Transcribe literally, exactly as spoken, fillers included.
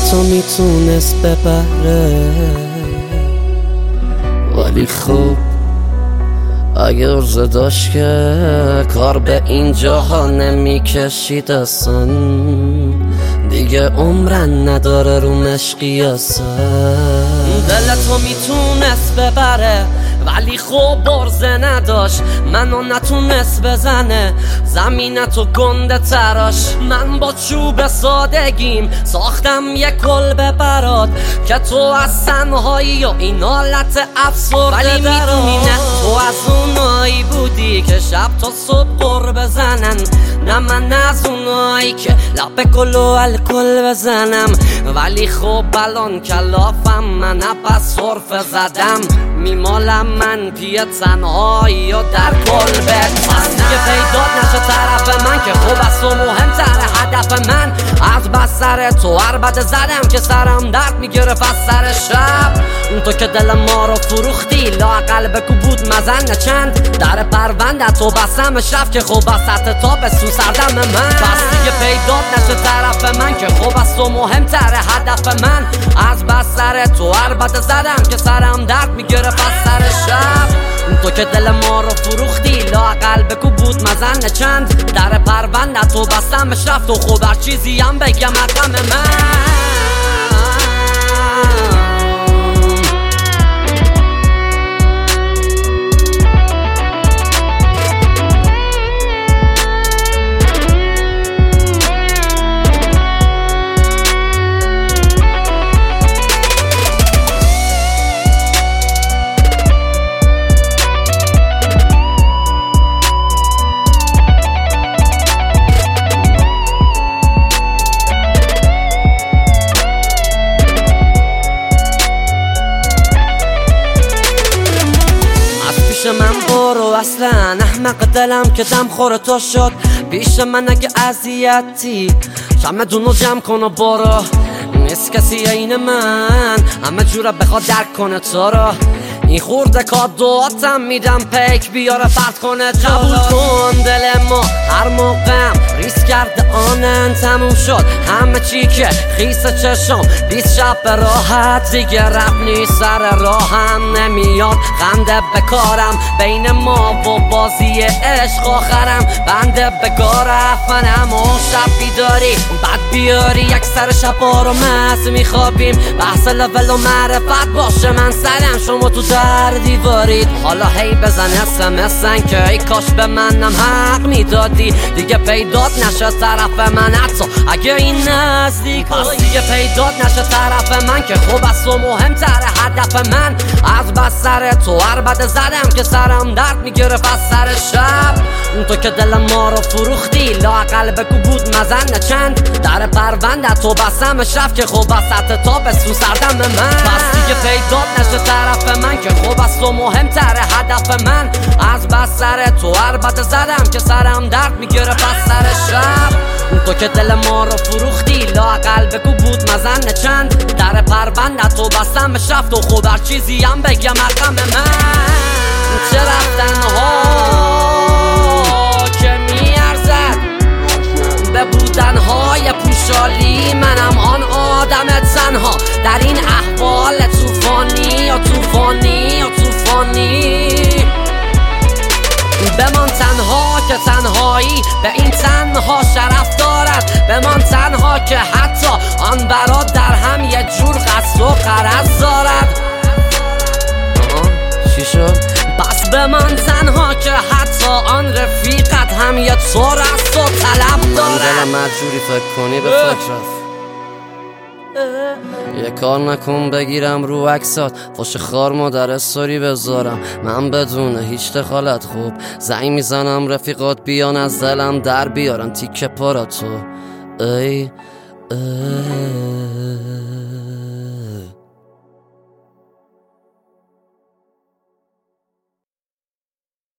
تو میتونست ببره، ولی خب اگه ارزه داشت که کار به اینجاها نمیکشید اصلا، دیگه عمرن نداره رو مشقی اصلا. دل تو میتونست ببره ولی خب ارزه نداشت، منو نتونست بزنه زمین تو گنده تراش. من با چوب سادگیم ساختم یک کلبه برات که تو از تنهایی و این حالت افسرده، ولی میدونی نه تو از اونایی بودی که شب تا صبح قر بزنن، نه من از اونایی که لب گل و الکل بزنم. ولی خب الان کلافم من پس صرف زدم، میمالم من پی تنهایی و در کلبت. پس دیگه پیدات نشه طرف من که خوب است و مهمتر هدف من. از بستر تو عربت زدم که سرم درد میگرفت از سر شب. تو که دل ما رو فروختی لااقل بگو بود مزن چند، در پرونده تو بستم شب که خوب است تا به سو سردم من. پس دیگه پیدات نشه طرف من که خوب است و مهمتر هدف من. از بستر تو عربت زدم که سرم درد میگرفت از سر شب. تو که دل ما رو فروختی لااقل بگو بود مزن چند، در پرونده تو بستم رفت و خوب هر چیزی هم بگم رقم من. من برو اصلا احمق دلم که دم خور تو شد، پیش من اگه اذیتی شمدونو جمع کن و برو. نیست کسی عین من همه جوره بخواد درک کنه تو رو، این خورده کادواتم میدم پیک بیاره پرت کنه جلو. قبول کن دل ما هر موقعم ریس کرده آنن تموم شد همه چی که خیس چشم بیست شب به راحت دیگه رب نیست سر راهم نمیاد خنده بکارم بین ما و بازی عشق آخرم بنده بگاه رفتنم و شب بیداری بد بیاری یک سر شبا رو مز میخوابیم بحث لول و معرفت باشه من سرم شما تو در دیوارید حالا هی بزن اسمسن که ای کاش به منم حق میدادی دیگه پیدات نشه طرف من حتی اگه این نزدیک پس دیگه پیدات نشه طرف من که خوب است و مهمتر هدف من از بستر تو عربت زدم که سرم درد میگرفت از سر شب تو که دل ما رو فروختی لااقل بگو بود مزن چند در پرونده تو بستم شب که خوب است تا به سو سردم من پس دیگه پیدات نشه طرف من که خوب است و مهمتر هدف من از بستر تو عربت زدم که سرم درد میگرفت از سر شب تو که دل ما رو فروختی لااقل بگو بود مزن چند در پرونده تو بستم شب تو خوب هر چیزی هم بگم رقم من چه رفتن ها که میارزد به بودن های پوشالی منم آن آدم تنها در این احوال توفانی یا توفانی یا توفانی بمان تنها که تنهایی به این تنها شرف دارد بمان تنها که حتی آن برات در هم یه جور قصد و غرض دارد چی شد؟ پس بمان تنها که حتی آن رفیقت هم یه طور است و طلب دارد دلم مجبوری فکر کنی به فکرت یه کار نکن بگیرم رو عکسات فاش خار مادر استوری بذارم من بدون هیچ دخالت خوب زنگ میزنم رفیقات بیان از دلم در بیارن تیکه پارا تو ای, ای